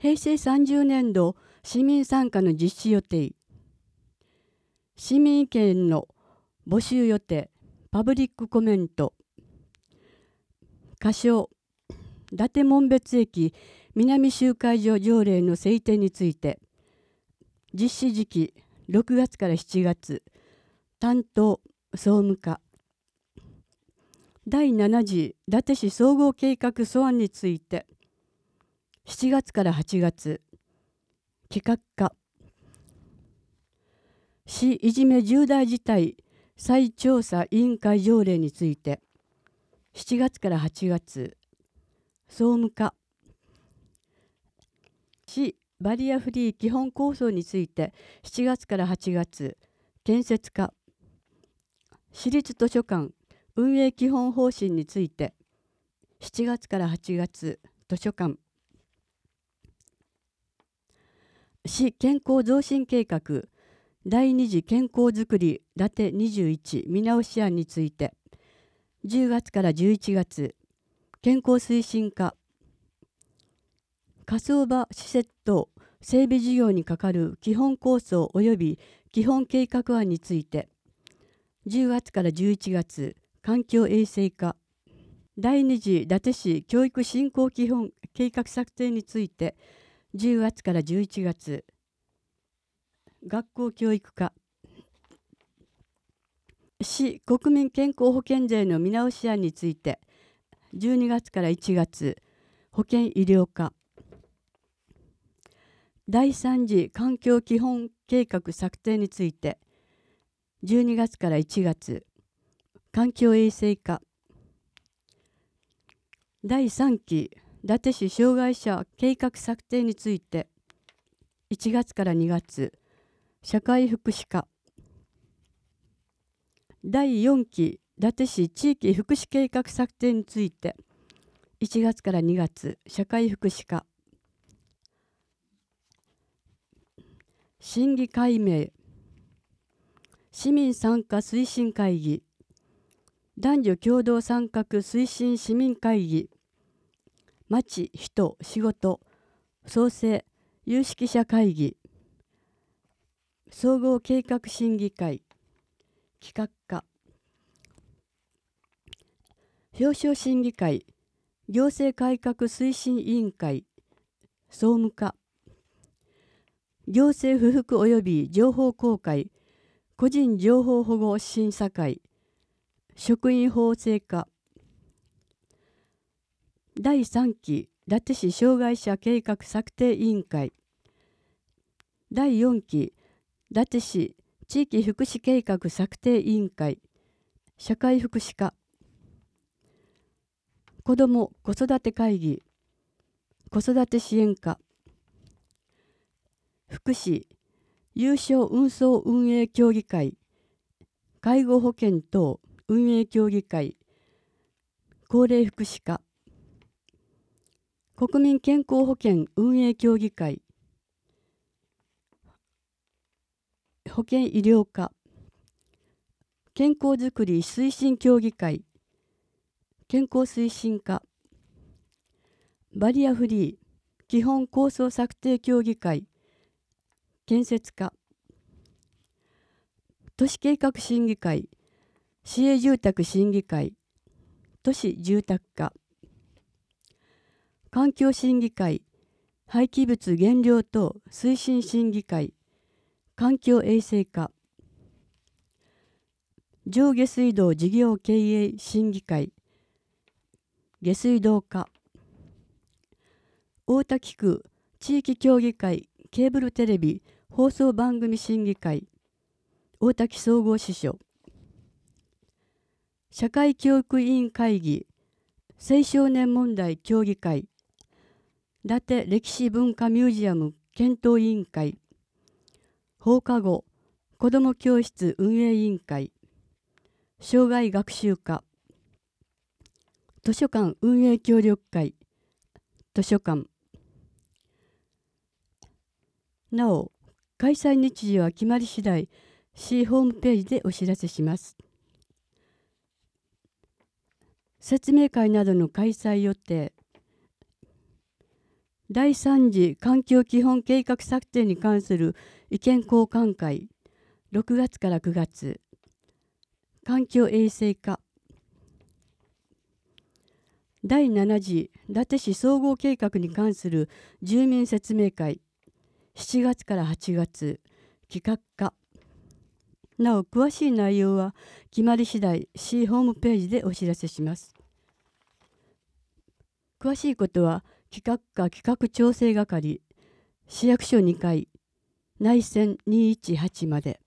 平成30年度市民参加の実施予定。市民意見の募集予定。パブリックコメント。仮称伊達紋別駅南集会所条例の制定について。実施時期6月から7月。担当総務課。第7次伊達市総合計画素案について。7月から8月。企画課。市いじめ重大事態再調査委員会条例について。7月から8月。総務課。市バリアフリー基本構想について。7月から8月。建設課。市立図書館運営基本方針について。7月から8月。図書館。市健康増進計画第2次健康づくり伊達21見直し案について。10月から11月。健康推進課。火葬場施設等整備事業に係る基本構想及び基本計画案について。10月から11月。環境衛生課。第2次伊達市教育振興基本計画策定について。10月から11月。学校教育課。市国民健康保険税の見直し案について。12月から1月。保険医療課。第3次環境基本計画策定について。12月から1月。環境衛生課。第3期伊達市障害者計画策定について。1月から2月。社会福祉課。第4期伊達市地域福祉計画策定について。1月から2月。社会福祉課。審議解明。市民参加推進会議。男女共同参画推進市民会議。町人仕事創生有識者会議。総合計画審議会。企画課。表彰審議会行政改革推進委員会。総務課。行政不服及び情報公開個人情報保護審査会。職員法制課。第3期伊達市障害者計画策定委員会。第4期伊達市地域福祉計画策定委員会。社会福祉課。子ども子育て会議。子育て支援課。福祉有償運送運営協議会。介護保険等運営協議会。高齢福祉課。国民健康保険運営協議会。保険医療課。健康づくり推進協議会。健康推進課。バリアフリー基本構想策定協議会。建設課。都市計画審議会。市営住宅審議会。都市住宅課。環境審議会廃棄物原料等推進審議会。環境衛生課。上下水道事業経営審議会。下水道課。大田区地域協議会ケーブルテレビ放送番組審議会。大滝総合支所。社会教育委員会議青少年問題協議会。伊達歴史文化ミュージアム検討委員会。放課後子ども教室運営委員会。障害学習課。図書館運営協力会。図書館。なお開催日時は決まり次第市ホームページでお知らせします。説明会などの開催予定。 第3次環境基本計画策定に関する意見交換会6月から9月。環境衛生課。第7次伊達市総合計画に関する住民説明会7月から8月。企画課。なお詳しい内容は決まり次第市ホームページでお知らせします。詳しいことは企画課企画調整係市役所2階内線218まで。